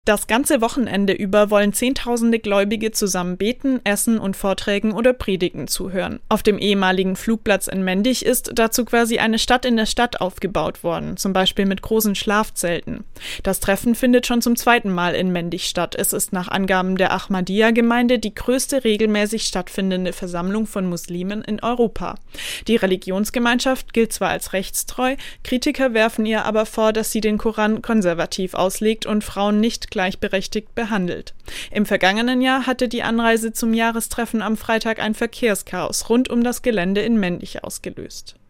Das ganze Wochenende über wollen Zehntausende Gläubige zusammen beten, essen und Vorträgen oder Predigen zuhören. Auf dem ehemaligen Flugplatz in Mendig ist dazu quasi eine Stadt in der Stadt aufgebaut worden, zum Beispiel mit großen Schlafzelten. Das Treffen findet schon zum zweiten Mal in Mendig statt. Es ist nach Angaben der Ahmadiyya-Gemeinde die größte regelmäßig stattfindende Versammlung von Muslimen in Europa. Die Religionsgemeinschaft gilt zwar als rechtstreu, Kritiker werfen ihr aber vor, dass sie den Koran konservativ auslegt und Frauen nicht gleichberechtigt behandelt. Im vergangenen Jahr hatte die Anreise zum Jahrestreffen am Freitag ein Verkehrschaos rund um das Gelände in Mendig ausgelöst.